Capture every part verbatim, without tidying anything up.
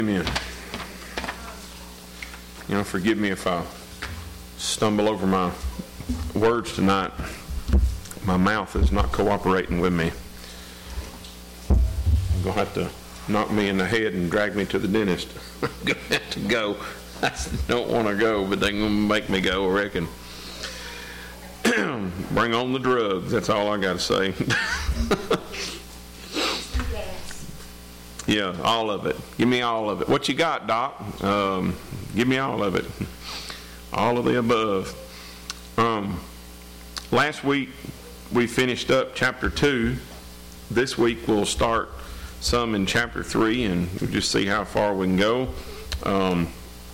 Amen. You know, forgive me if I stumble over my words tonight. My mouth is not cooperating with me. You're going to have to knock me in the head and drag me to the dentist. I'm going to have to go. I don't want to go, but they're going to make me go, I reckon. Bring on the drugs. That's all I got to say. Yeah, all of it. Give me all of it. What you got, Doc? Um, give me all of it. All of the above. Um, last week we finished up chapter two. This week we'll start some in chapter three, and we'll just see how far we can go. Um,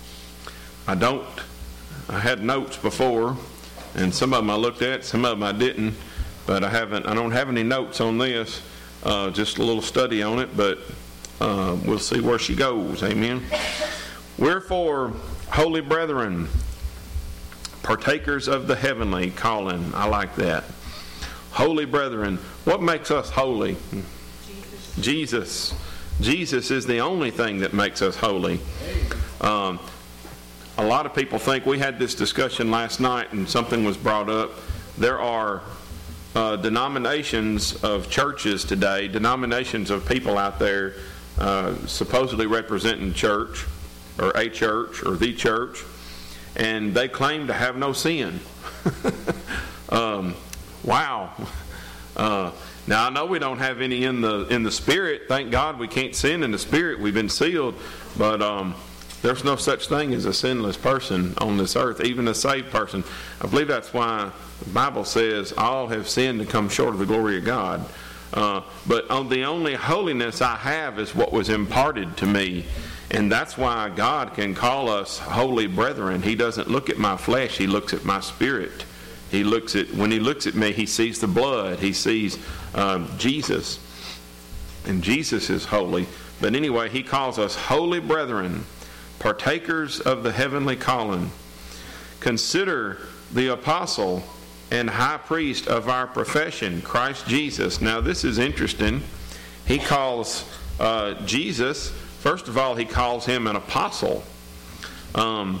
I don't. I had notes before, and some of them I looked at, some of them I didn't. But I haven't. I don't have any notes on this. Uh, just a little study on it, but. Uh, we'll see where she goes. Amen. Wherefore, holy brethren, partakers of the heavenly calling. I like that. Holy brethren. What makes us holy? Jesus. Jesus. Jesus is the only thing that makes us holy. Um, a lot of people think, we had this discussion last night and something was brought up. There are uh, denominations of churches today, denominations of people out there Uh, supposedly representing church or a church or the church, and they claim to have no sin. um, wow. Uh, now I know we don't have any in the in the spirit. Thank God we can't sin in the spirit. We've been sealed, but um, there's no such thing as a sinless person on this earth, even a saved person. I believe that's why the Bible says all have sinned and come short of the glory of God. Uh, but on the only holiness I have is what was imparted to me, and that's why God can call us holy brethren. He doesn't look at my flesh, he looks at my spirit. He looks at when he looks at me, he sees the blood, he sees um, Jesus, and Jesus is holy. But anyway, he calls us holy brethren, partakers of the heavenly calling. Consider the apostle and high priest of our profession, Christ Jesus. Now this is interesting. He calls uh, Jesus, first of all, he calls him an apostle. Um,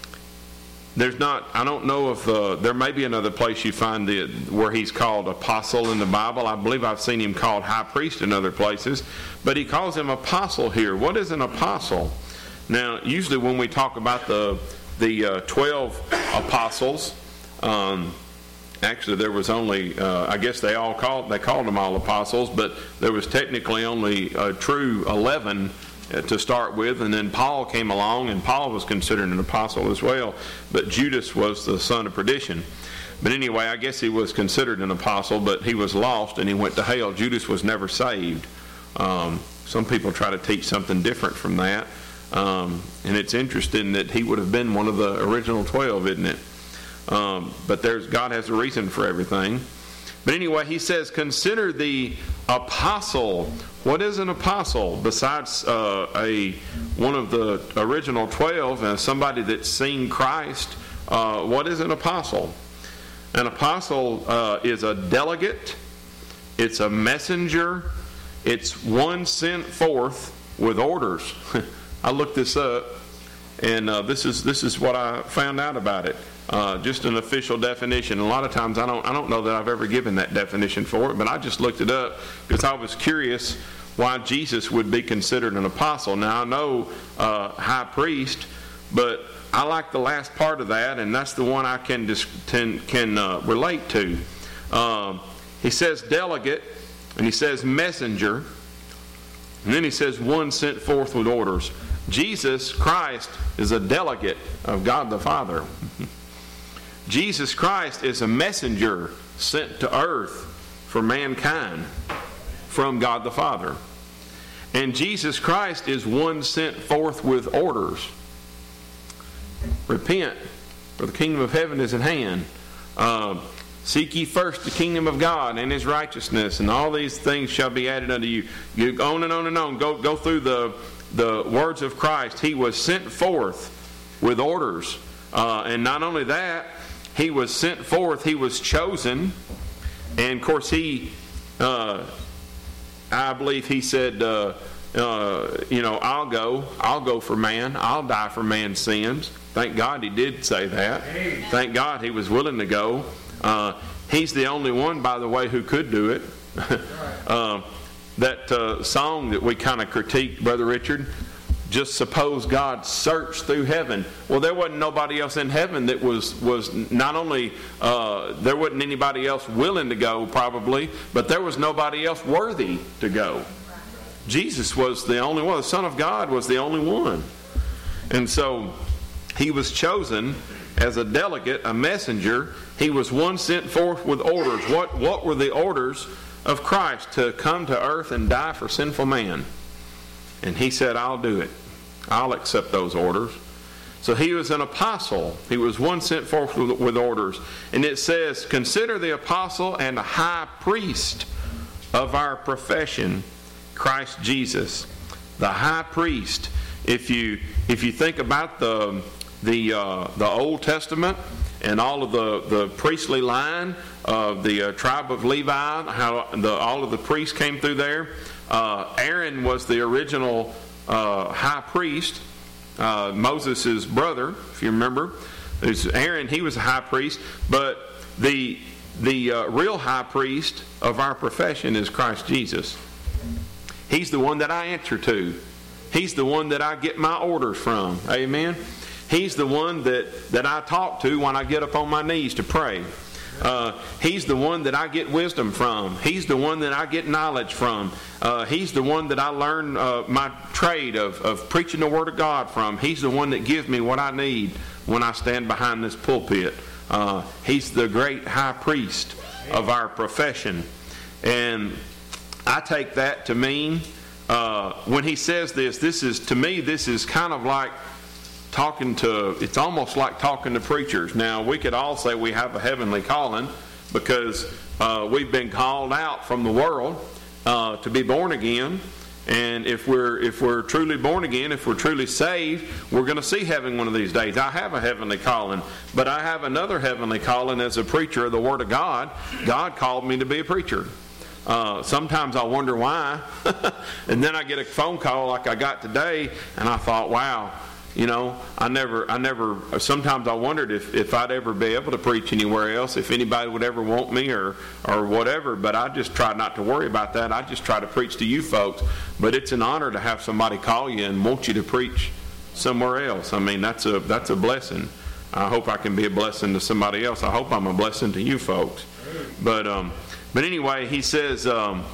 there's not, I don't know if, uh, there may be another place you find it where he's called apostle in the Bible. I believe I've seen him called high priest in other places. But he calls him apostle here. What is an apostle? Now, usually when we talk about the, the uh, twelve apostles, um, Actually, there was only, uh, I guess they all called, they called them all apostles, but there was technically only a true eleven to start with, and then Paul came along, and Paul was considered an apostle as well, but Judas was the son of perdition. But anyway, I guess he was considered an apostle, but he was lost and he went to hell. Judas was never saved. Um, some people try to teach something different from that, um, and it's interesting that he would have been one of the original twelve, isn't it? Um, but there's God has a reason for everything. But anyway, he says, consider the apostle. What is an apostle? Besides uh, a one of the original twelve and somebody that's seen Christ, uh, what is an apostle? An apostle uh, is a delegate. It's a messenger. It's one sent forth with orders. I looked this up, and uh, this is this is what I found out about it. Uh, just an official definition. A lot of times I don't I don't know that I've ever given that definition for it, but I just looked it up because I was curious why Jesus would be considered an apostle. Now I know uh, high priest, but I like the last part of that, and that's the one I can dis- can, can uh, relate to. Uh, he says delegate, and he says messenger, and then he says one sent forth with orders. Jesus Christ is a delegate of God the Father. Jesus Christ is a messenger sent to earth for mankind from God the Father. And Jesus Christ is one sent forth with orders. Repent, for the kingdom of heaven is at hand. Uh, seek ye first the kingdom of God and his righteousness, and all these things shall be added unto you. You go on and on and on. Go, go through the, the words of Christ. He was sent forth with orders. Uh, and not only that, he was sent forth, he was chosen, and of course he, uh, I believe he said, uh, uh, you know, I'll go. I'll go for man. I'll die for man's sins. Thank God he did say that. Amen. Thank God he was willing to go. Uh, he's the only one, by the way, who could do it. uh, that uh, song that we kind of critiqued, Brother Richard, just suppose God searched through heaven. Well, there wasn't nobody else in heaven that was, was not only, uh, there wasn't anybody else willing to go probably, but there was nobody else worthy to go. Jesus was the only one. The Son of God was the only one. And so he was chosen as a delegate, a messenger. He was one sent forth with orders. What, what were the orders of Christ? To come to earth and die for sinful man. And he said, I'll do it. I'll accept those orders. So he was an apostle. He was one sent forth with, with orders. And it says, consider the apostle and the high priest of our profession, Christ Jesus. The high priest. If you if you think about the the uh, the Old Testament and all of the, the priestly line of the uh, tribe of Levi, how the, all of the priests came through there. Uh, Aaron was the original uh, high priest, uh, Moses' brother, if you remember. There's Aaron, he was a high priest, but the the uh, real high priest of our profession is Christ Jesus. He's the one that I answer to. He's the one that I get my orders from. Amen. He's the one that, that I talk to when I get up on my knees to pray. Uh, he's the one that I get wisdom from. He's the one that I get knowledge from. Uh, he's the one that I learn uh, my trade of, of preaching the Word of God from. He's the one that gives me what I need when I stand behind this pulpit. Uh, he's the great high priest of our profession. And I take that to mean, uh, when he says this, this is, to me, this is kind of like talking to, it's almost like talking to preachers. Now, we could all say we have a heavenly calling because uh, we've been called out from the world uh, to be born again. And if we're if we're truly born again, if we're truly saved, we're going to see heaven one of these days. I have a heavenly calling, but I have another heavenly calling as a preacher of the Word of God. God called me to be a preacher. Uh, sometimes I wonder why. And then I get a phone call like I got today, and I thought, wow, you know, I never, I never, sometimes I wondered if, if I'd ever be able to preach anywhere else, if anybody would ever want me or, or whatever, but I just try not to worry about that. I just try to preach to you folks. But it's an honor to have somebody call you and want you to preach somewhere else. I mean, that's a, that's a blessing. I hope I can be a blessing to somebody else. I hope I'm a blessing to you folks. But, um, But anyway, he says, um,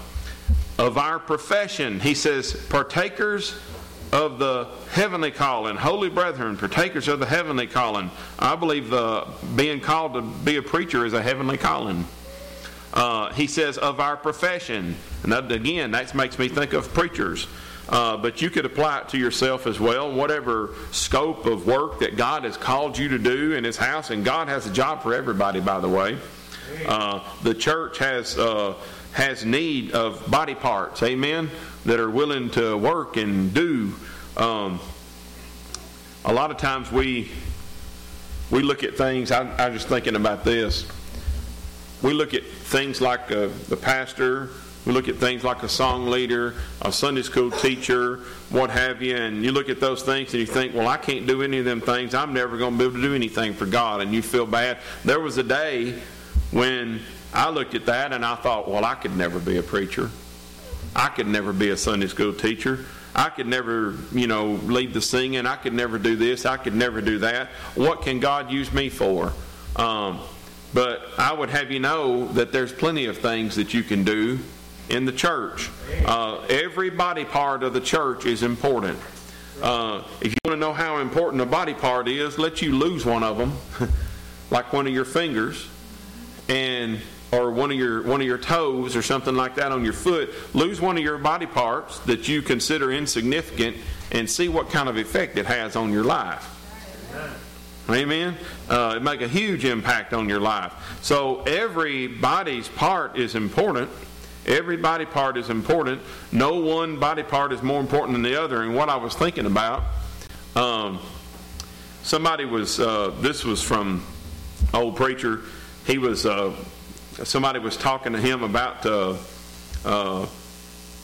of our profession, he says, partakers of the heavenly calling, holy brethren, partakers of the heavenly calling. I believe the being called to be a preacher is a heavenly calling. Uh, he says, of our profession. And that, again, that makes me think of preachers. Uh, but you could apply it to yourself as well, whatever scope of work that God has called you to do in His house. And God has a job for everybody, by the way. Uh, the church has uh, has need of body parts, amen, that are willing to work and do. Um, a lot of times we we look at things. I, I was just thinking about this. We look at things like uh, the pastor. We look at things like a song leader, a Sunday school teacher, what have you, and you look at those things and you think, well, I can't do any of them things. I'm never going to be able to do anything for God, and you feel bad. There was a day when I looked at that and I thought, well, I could never be a preacher. I could never be a Sunday school teacher. I could never, you know, lead the singing. I could never do this. I could never do that. What can God use me for? Um, but I would have you know that there's plenty of things that you can do in the church. Uh, every body part of the church is important. Uh, if you want to know how important a body part is, let you lose one of them, like one of your fingers, and or one of your one of your toes or something like that on your foot. Lose one of your body parts that you consider insignificant and see what kind of effect it has on your life. Amen. Uh, it make a huge impact on your life. So every body's part is important. Every body part is important. No one body part is more important than the other. And what I was thinking about, um, somebody was. Uh, this was from old preacher. He was, uh, somebody was talking to him about uh, uh,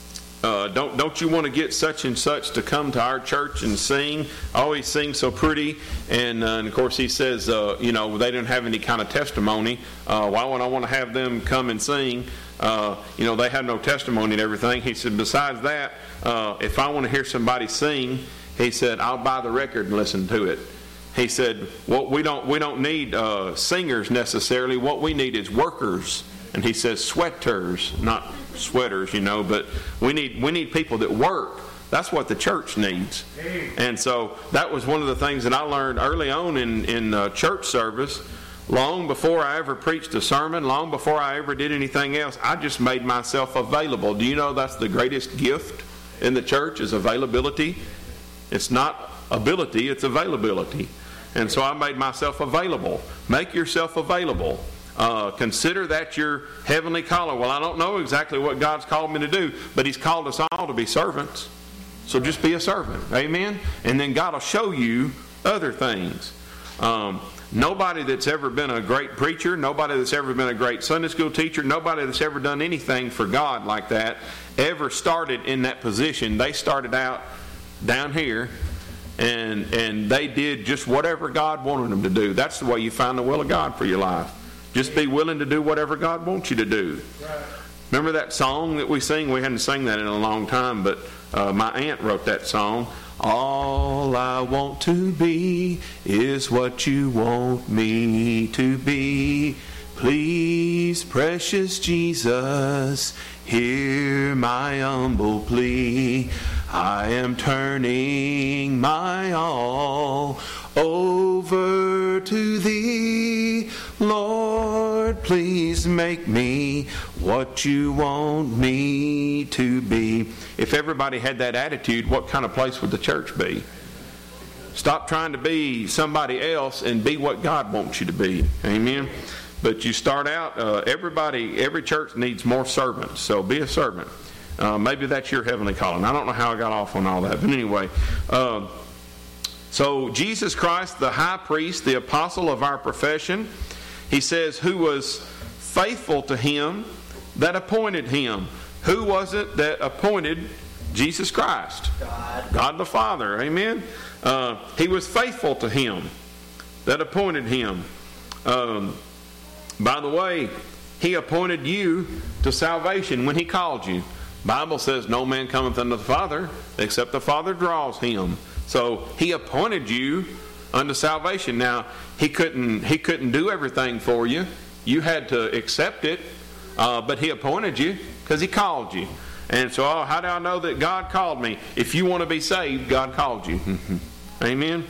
Uh, don't don't you want to get such and such to come to our church and sing? Oh, he sings so pretty. And, uh, and of course he says, uh, you know, they didn't have any kind of testimony. Uh, why would I want to have them come and sing? Uh, you know, they have no testimony and everything. He said, besides that, uh, if I want to hear somebody sing, he said, I'll buy the record and listen to it. He said, well, we don't we don't need uh, singers necessarily. What we need is workers. And he says sweaters, not sweaters, you know, but we need we need people that work. That's what the church needs. And so that was one of the things that I learned early on in, in uh, church service. Long before I ever preached a sermon, long before I ever did anything else, I just made myself available. Do you know that's the greatest gift in the church is availability? It's not ability, it's availability. And so I made myself available. Make yourself available. Uh, consider that your heavenly calling. Well, I don't know exactly what God's called me to do, but He's called us all to be servants. So just be a servant. Amen? And then God will show you other things. Um, nobody that's ever been a great preacher, nobody that's ever been a great Sunday school teacher, nobody that's ever done anything for God like that ever started in that position. They started out down here, and and they did just whatever God wanted them to do. That's the way you find the will of God for your life. Just be willing to do whatever God wants you to do. Remember that song that we sing? We hadn't sang that in a long time, but uh, my aunt wrote that song. All I want to be is what you want me to be. Please, precious Jesus, hear my humble plea. I am turning my all over to Thee. Lord, please make me what you want me to be. If everybody had that attitude, what kind of place would the church be? Stop trying to be somebody else and be what God wants you to be. Amen? But you start out, uh, everybody, every church needs more servants, so be a servant. Uh, maybe that's your heavenly calling. I don't know how I got off on all that, but anyway. Uh, so Jesus Christ, the high priest, the apostle of our profession, he says, who was faithful to Him that appointed Him. Who was it that appointed Jesus Christ? God. God the Father. Amen? Uh, he was faithful to Him that appointed Him. Um, by the way, He appointed you to salvation when He called you. Bible says no man cometh unto the Father except the Father draws him. So He appointed you unto salvation. Now He couldn't He couldn't do everything for you. You had to accept it, uh, but He appointed you because He called you. And so, oh, how do I know that God called me? If you want to be saved, God called you. Amen.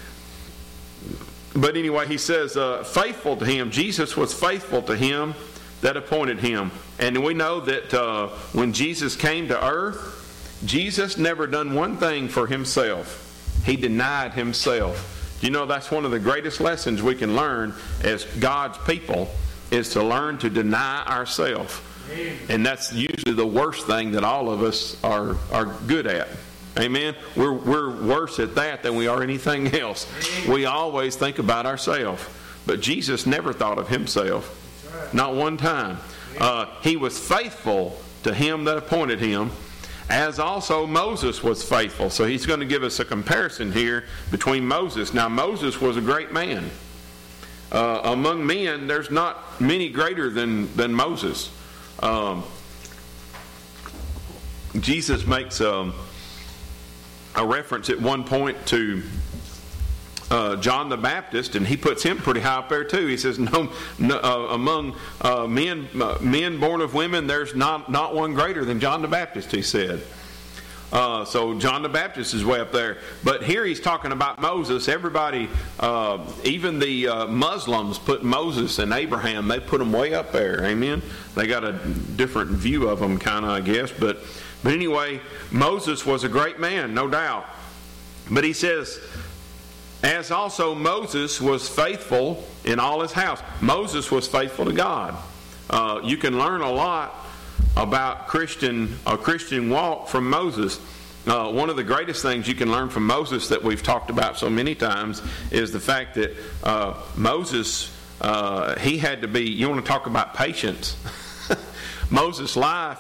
But anyway, He says, uh, faithful to Him. Jesus was faithful to Him that appointed Him. And we know that uh, when Jesus came to earth, Jesus never done one thing for Himself. He denied Himself. You know, that's one of the greatest lessons we can learn as God's people, is to learn to deny ourselves. And that's usually the worst thing that all of us are, are good at. Amen? We're, we're worse at that than we are anything else. We always think about ourselves. But Jesus never thought of Himself. Not one time. Uh, he was faithful to Him that appointed Him, as also Moses was faithful. So He's going to give us a comparison here between Moses. Now, Moses was a great man. Uh, among men, there's not many greater than, than Moses. Um, Jesus makes a, a reference at one point to Uh, John the Baptist, and He puts him pretty high up there too. He says, "No, no uh, among uh, men, uh, men born of women, there's not not one greater than John the Baptist." He said. Uh, so John the Baptist is way up there. But here He's talking about Moses. Everybody, uh, even the uh, Muslims, put Moses and Abraham. They put them way up there. Amen. They got a different view of them, kind of, I guess. But but anyway, Moses was a great man, no doubt. But He says, as also Moses was faithful in all his house. Moses was faithful to God. Uh, you can learn a lot about Christian a Christian walk from Moses. Uh, one of the greatest things you can learn from Moses that we've talked about so many times is the fact that uh, Moses, uh, he had to be, you want to talk about patience. Moses' life,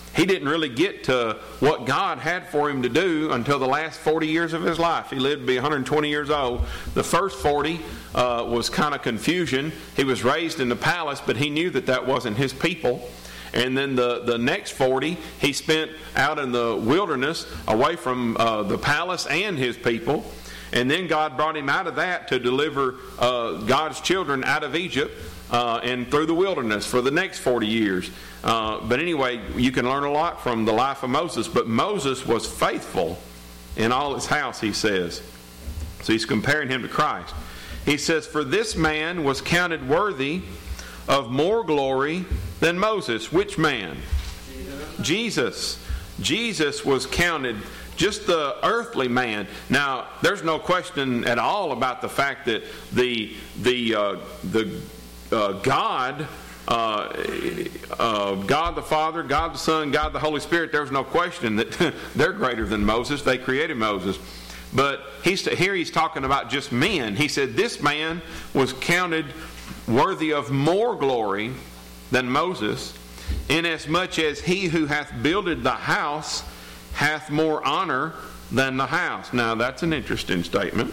he didn't really get to what God had for him to do until the last forty years of his life. He lived to be one hundred twenty years old. The first forty uh, was kind of confusion. He was raised in the palace, but he knew that that wasn't his people. And then the, the next forty, he spent out in the wilderness, away from uh, the palace and his people. And then God brought him out of that to deliver uh, God's children out of Egypt uh, and through the wilderness for the next forty years. Uh, but anyway, you can learn a lot from the life of Moses. But Moses was faithful in all his house, he says. So he's comparing him to Christ. He says, for this man was counted worthy of more glory than Moses. Which man? Jesus. Jesus. Jesus was counted, just the earthly man. Now, there's no question at all about the fact that the the uh, the uh, God, uh, uh, God the Father, God the Son, God the Holy Spirit. There's no question that they're greater than Moses. They created Moses. But he's here. He's talking about just men. He said this man was counted worthy of more glory than Moses, inasmuch as he who hath builded the house hath more honor than the house. Now that's an interesting statement.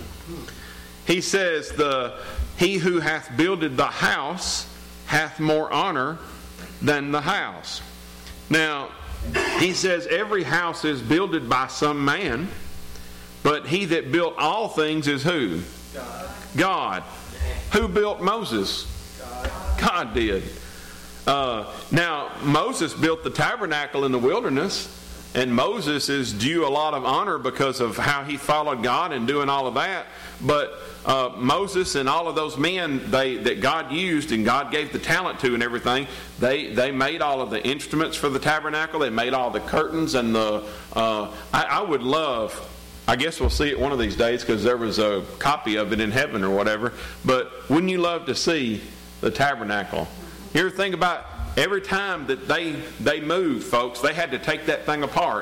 He says the he who hath builded the house hath more honor than the house. Now he says every house is builded by some man, but he that built all things is who? God. God. Who built Moses? God, God did. Uh, now, Moses built the tabernacle in the wilderness, and Moses is due a lot of honor because of how he followed God and doing all of that. But uh, Moses and all of those men they, that God used and God gave the talent to and everything, they, they made all of the instruments for the tabernacle. They made all the curtains and the... Uh, I, I would love... I guess we'll see it one of these days because there was a copy of it in heaven or whatever. But wouldn't you love to see the tabernacle? You ever think about every time that they they moved, folks, they had to take that thing apart.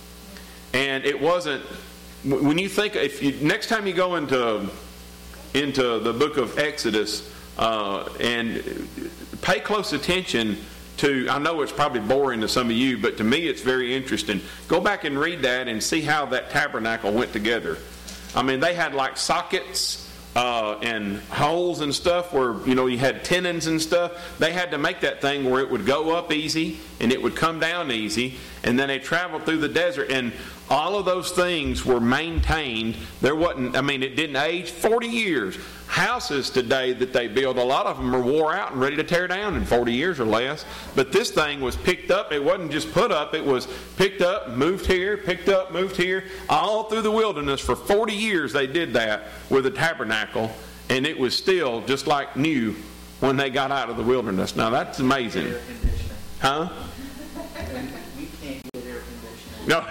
And it wasn't, when you think, if you next time you go into into the book of Exodus uh, and pay close attention to, I know it's probably boring to some of you, but to me it's very interesting. Go back and read that and see how that tabernacle went together. I mean, they had like sockets uh, and holes and stuff where, you know, you had tenons and stuff. They had to make that thing where it would go up easy and it would come down easy. And then they traveled through the desert, and all of those things were maintained. There wasn't, I mean, it didn't age. forty years. Houses today that they build, a lot of them are wore out and ready to tear down in forty years or less. But this thing was picked up. It wasn't just put up. It was picked up, moved here, picked up, moved here. All through the wilderness for forty years they did that with the tabernacle. And it was still just like new when they got out of the wilderness. Now that's amazing. Air conditioning. Huh? We can't get air conditioning. No.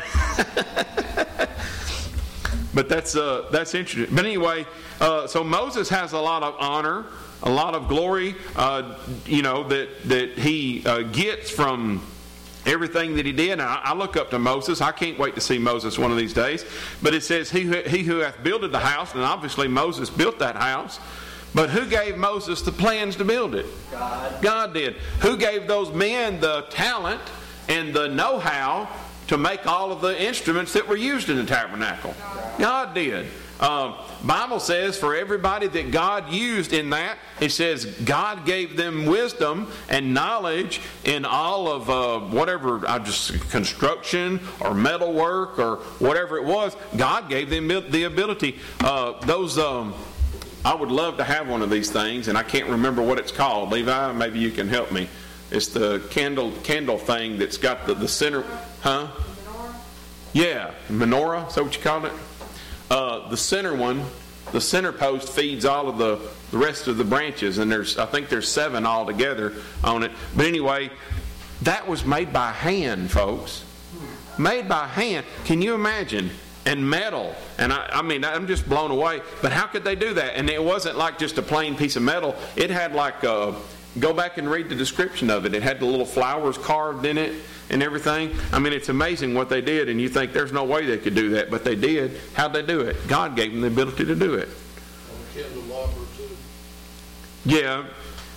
But that's uh, that's interesting. But anyway, uh, so Moses has a lot of honor, a lot of glory, uh, you know, that that he uh, gets from everything that he did. And I, I look up to Moses. I can't wait to see Moses one of these days. But it says, he who, he who hath builded the house, and obviously Moses built that house. But who gave Moses the plans to build it? God. God did. Who gave those men the talent and the know-how to make all of the instruments that were used in the tabernacle? God did. Uh, Bible says for everybody that God used in that, it says God gave them wisdom and knowledge in all of uh, whatever, uh, just construction or metal work or whatever it was. God gave them the ability. Uh, those, um, I would love to have one of these things, and I can't remember what it's called. Levi, maybe you can help me. It's the candle candle thing that's got the, the center, huh? Yeah, menorah, is that what you call it? Uh, the center one, the center post feeds all of the, the rest of the branches, and there's I think there's seven altogether on it. But anyway, that was made by hand, folks. Made by hand. Can you imagine? And metal. And I, I mean, I'm just blown away. But how could they do that? And it wasn't like just a plain piece of metal. It had like a, go back and read the description of it. It had the little flowers carved in it and everything. I mean, it's amazing what they did, and you think there's no way they could do that, but they did. How'd they do it? God gave them the ability to do it. Yeah.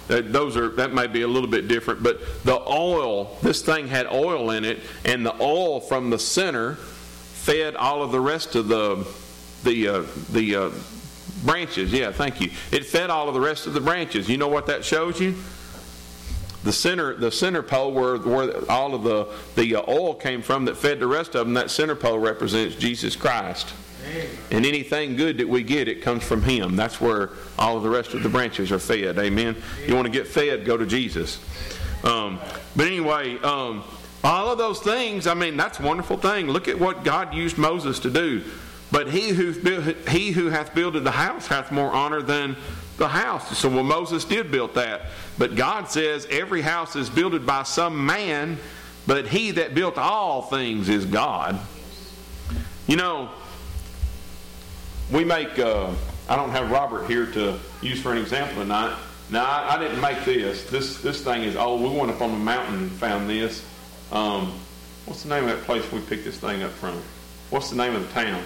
That, those are that may be a little bit different, but the oil, this thing had oil in it, and the oil from the center fed all of the rest of the the uh, the uh, branches. Yeah, thank you. It fed all of the rest of the branches. You know what that shows you? The center, the center pole where, where all of the, the uh, oil came from that fed the rest of them, that center pole represents Jesus Christ. Amen. And anything good that we get, it comes from Him. That's where all of the rest of the branches are fed. Amen. Amen. You want to get fed, go to Jesus. Um, but anyway, um, all of those things, I mean, that's a wonderful thing. Look at what God used Moses to do. But he who, he who hath builded the house hath more honor than the house. So well, Moses did build that. But God says every house is builded by some man, but he that built all things is God. You know, we make, uh, I don't have Robert here to use for an example tonight. Now, I, I didn't make this. This this thing is old. We went up on the mountain and found this. Um, what's the name of that place we picked this thing up from? What's the name of the town?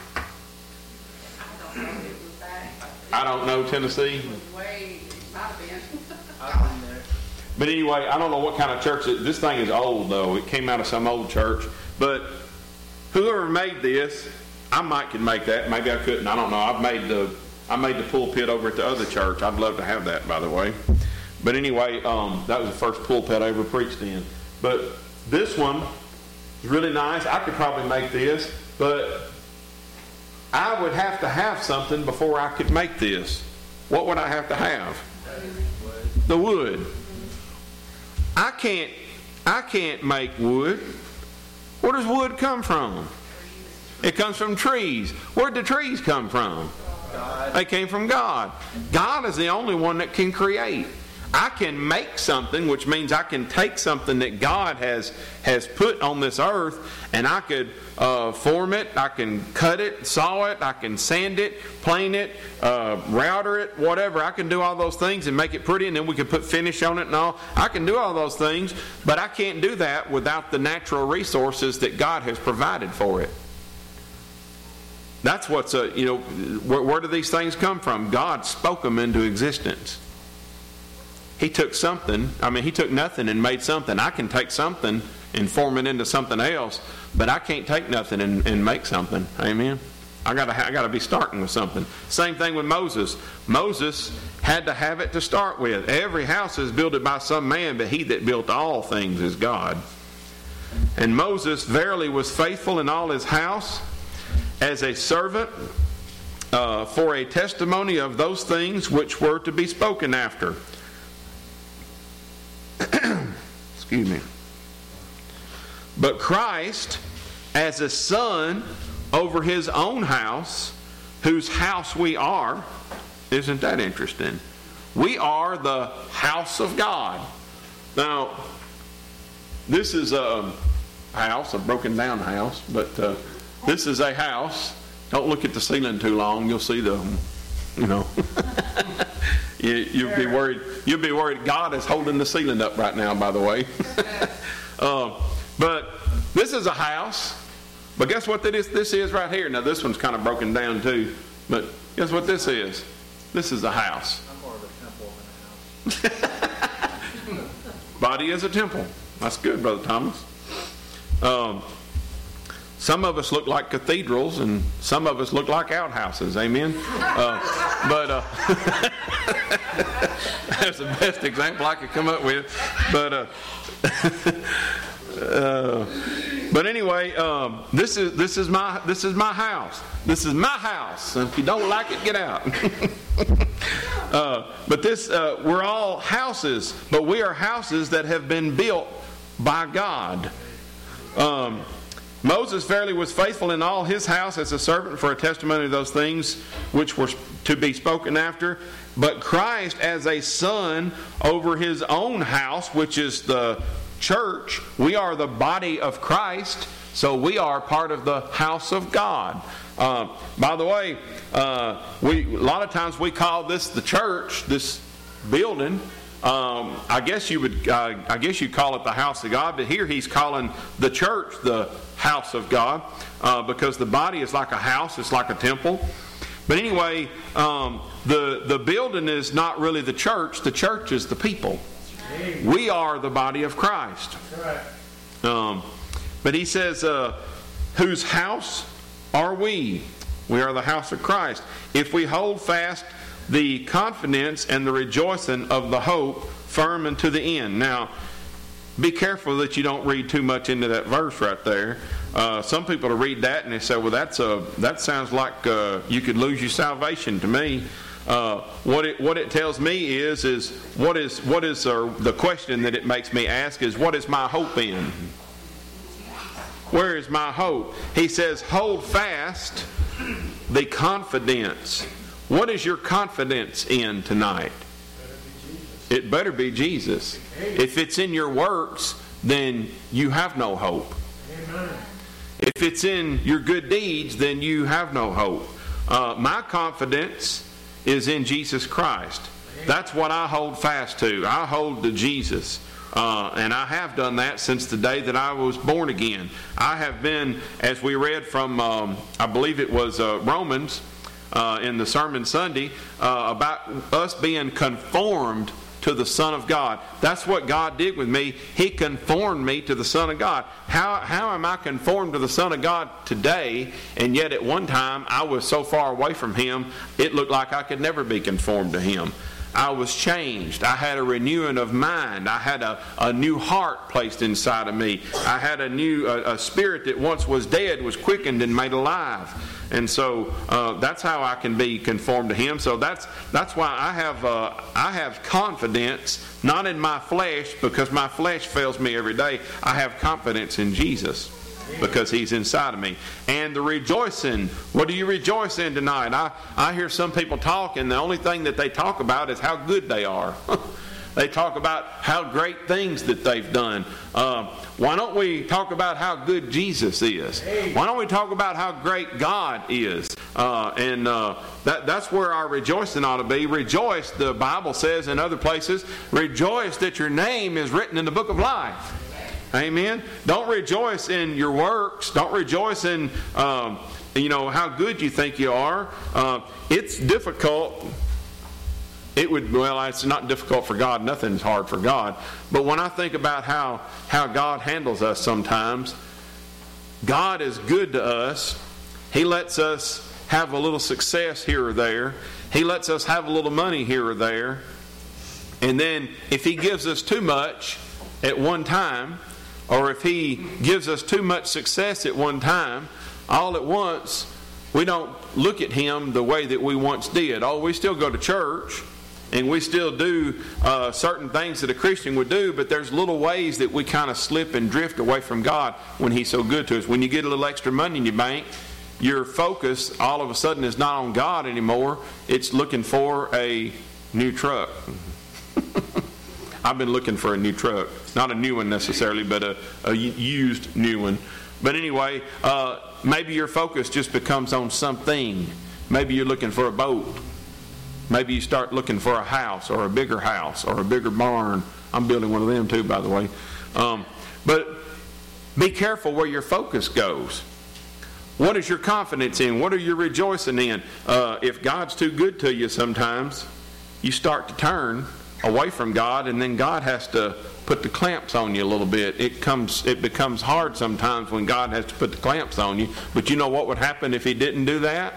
I don't know, Tennessee. But anyway, I don't know what kind of church it, this thing is old though. It came out of some old church. But whoever made this, I might could make that. Maybe I couldn't. I don't know. I've made the I made the pulpit over at the other church. I'd love to have that, by the way. But anyway, um, that was the first pulpit I ever preached in. But this one is really nice. I could probably make this, but I would have to have something before I could make this. What would I have to have? The wood. I can't I can't make wood. Where does wood come from? It comes from trees. Where did the trees come from? God. They came from God. God is the only one that can create. I can make something, which means I can take something that God has has put on this earth, and I could uh, form it, I can cut it, saw it, I can sand it, plane it, uh, router it, whatever. I can do all those things and make it pretty, and then we can put finish on it and all. I can do all those things, but I can't do that without the natural resources that God has provided for it. That's what's, a, you know, where, where do these things come from? God spoke them into existence. He took something, I mean, He took nothing and made something. I can take something and form it into something else, but I can't take nothing and, and make something. Amen? I gotta, I gotta be starting with something. Same thing with Moses. Moses had to have it to start with. Every house is built by some man, but He that built all things is God. And Moses verily was faithful in all his house as a servant uh, for a testimony of those things which were to be spoken after. Excuse me. But Christ as a son over His own house, whose house we are. Isn't that interesting? We are the house of God. Now, this is a house, a broken down house, but uh, this is a house. Don't look at the ceiling too long. You'll see the, you know. you, you'll be worried. You'll be worried. God is holding the ceiling up right now, by the way. uh, but this is a house. But guess what that is? This is right here. Now this one's kind of broken down too. But guess what this is? This is a house. I'm more of a temple than a house. Body is a temple. That's good, Brother Thomas. Um, some of us look like cathedrals, and some of us look like outhouses. Amen. Uh, but uh, that's the best example I could come up with. But uh, uh, but anyway, um, this is this is my this is my house. This is my house. And if you don't like it, get out. uh, but this uh, we're all houses, but we are houses that have been built by God. Um, Moses verily was faithful in all his house as a servant for a testimony of those things which were to be spoken after. But Christ as a son over His own house, which is the church. We are the body of Christ, so we are part of the house of God. Uh, by the way, uh, we a lot of times we call this the church, this building. Um, I guess you would, uh, I guess you call it the house of God, but here He's calling the church the house of God uh, because the body is like a house, it's like a temple. But anyway, um, the, the building is not really the church. The church is the people. We are the body of Christ. Um, but he says, uh, whose house are we? We are the house of Christ. If we hold fast the confidence and the rejoicing of the hope firm unto the end. Now, be careful that you don't read too much into that verse right there. Uh, some people will read that and they say, well, that's a, that sounds like uh, you could lose your salvation to me. Uh, what it what it tells me is is what is what is uh, the question that it makes me ask is, what is my hope in? Where is my hope? He says, hold fast the confidence. What is your confidence in tonight? It better be Jesus. If it's in your works, then you have no hope. If it's in your good deeds, then you have no hope. Uh, my confidence is in Jesus Christ. That's what I hold fast to. I hold to Jesus. Uh, and I have done that since the day that I was born again. I have been, as we read from, um, I believe it was uh, Romans uh, in the sermon Sunday, uh, about us being conformed to the Son of God. That's what God did with me. He conformed me to the Son of God. How, how am I conformed to the Son of God today, and yet at one time I was so far away from Him, it looked like I could never be conformed to Him. I was changed. I had a renewing of mind. I had a, a new heart placed inside of me. I had a new a, a spirit that once was dead was quickened and made alive. And so uh, that's how I can be conformed to Him. So that's that's why I have uh, I have confidence, not in my flesh, because my flesh fails me every day. I have confidence in Jesus, because He's inside of me. And the rejoicing, what do you rejoice in tonight? I, I hear some people talk, and the only thing that they talk about is how good they are. They talk about how great things that they've done. Uh, why don't we talk about how good Jesus is? Why don't we talk about how great God is? Uh, and uh, that, that's where our rejoicing ought to be. Rejoice, the Bible says in other places, rejoice that your name is written in the book of life. Amen. Don't rejoice in your works. Don't rejoice in, um, you know, how good you think you are. Uh, it's difficult. It would, well, it's not difficult for God. Nothing's hard for God. But when I think about how, how God handles us sometimes, God is good to us. He lets us have a little success here or there. He lets us have a little money here or there. And then if He gives us too much at one time, or if He gives us too much success at one time, all at once, we don't look at Him the way that we once did. Oh, we still go to church, and we still do uh, certain things that a Christian would do, but there's little ways that we kind of slip and drift away from God when He's so good to us. When you get a little extra money in your bank, your focus all of a sudden is not on God anymore. It's looking for a new truck. I've been looking for a new truck. Not a new one necessarily, but a, a used new one. But anyway, uh, maybe your focus just becomes on something. Maybe you're looking for a boat. Maybe you start looking for a house, or a bigger house, or a bigger barn. I'm building one of them too, by the way. Um, but be careful where your focus goes. What is your confidence in? What are you rejoicing in? Uh, if God's too good to you sometimes, you start to turn away from God, and then God has to put the clamps on you a little bit. It comes, it becomes hard sometimes when God has to put the clamps on you. But you know what would happen if He didn't do that?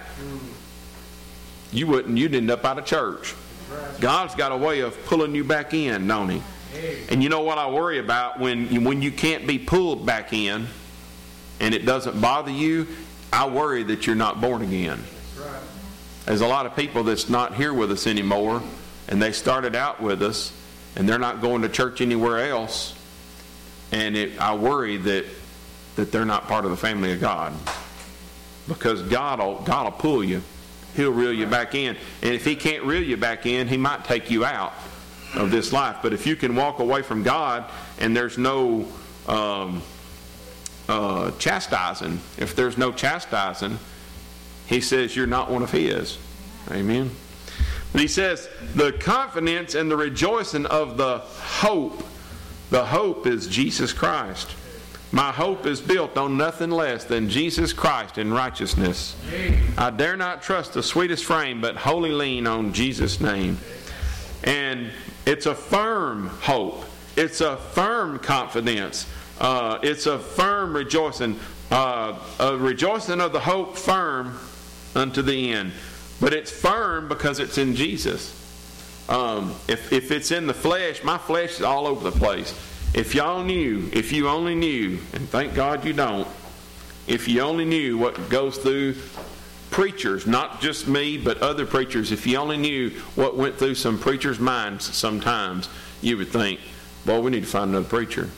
You wouldn't. You'd end up out of church. God's got a way of pulling you back in, don't He? And you know what I worry about when when you can't be pulled back in, and it doesn't bother you? I worry that you're not born again. There's a lot of people that's not here with us anymore, and they started out with us, and they're not going to church anywhere else. And it, I worry that that they're not part of the family of God, because God will God will pull you. He'll reel you back in. And if He can't reel you back in, He might take you out of this life. But if you can walk away from God and there's no um, uh, chastising, if there's no chastising, He says you're not one of His. Amen. But He says the confidence and the rejoicing of the hope. The hope is Jesus Christ. My hope is built on nothing less than Jesus Christ and righteousness. I dare not trust the sweetest frame, but wholly lean on Jesus' name. And it's a firm hope. It's a firm confidence. Uh, it's a firm rejoicing. Uh, a rejoicing of the hope firm unto the end. But it's firm because it's in Jesus. Um, if, if it's in the flesh, my flesh is all over the place. If y'all knew, if you only knew, and thank God you don't, if you only knew what goes through preachers, not just me, but other preachers, if you only knew what went through some preachers' minds sometimes, you would think, boy, we need to find another preacher.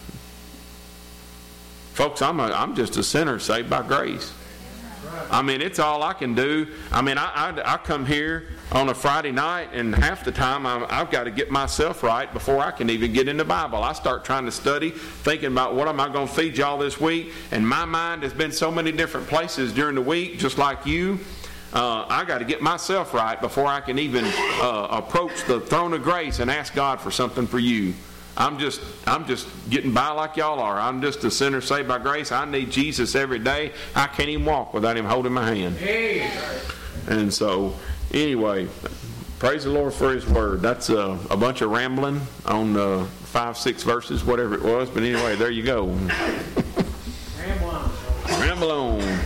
Folks, I'm, a, I'm just a sinner saved by grace. I mean, it's all I can do. I mean, I, I, I come here on a Friday night, and half the time I'm, I've got to get myself right before I can even get in the Bible. I start trying to study, thinking about what am I going to feed y'all this week, and my mind has been so many different places during the week, just like you. Uh, I got to get myself right before I can even uh, approach the throne of grace and ask God for something for you. I'm just I'm just getting by like y'all are. I'm just a sinner saved by grace. I need Jesus every day. I can't even walk without him holding my hand. Hey. And so, anyway, praise the Lord for his word. That's uh, a bunch of rambling on uh, five, six verses, whatever it was. But anyway, there you go. Ramble on. Ramble on.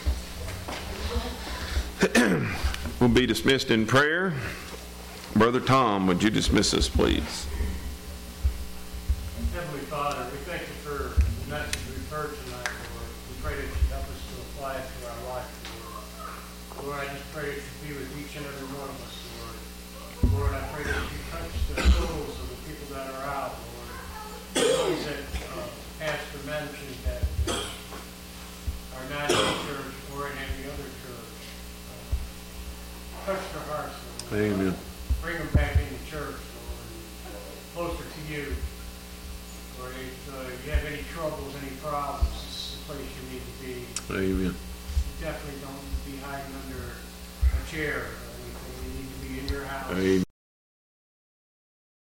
We'll be dismissed in prayer. Brother Tom, would you dismiss us, please? Heavenly Father, we thank you for the message we've heard tonight, Lord. We pray that you help us to apply it to our life, Lord. Lord, I just pray that you be with each and every one of us, Lord. Lord, I pray that you touch the souls of the people that are out, Lord. Those that uh, Pastor mentioned that are not in the church or in any other church. Uh, touch their hearts, Lord. Amen. Bring them back into church, Lord, closer to you. Or if uh, you have any troubles, any problems, this is the place you need to be. Amen. You definitely don't be hiding under a chair or anything. You need to be in your house. Amen.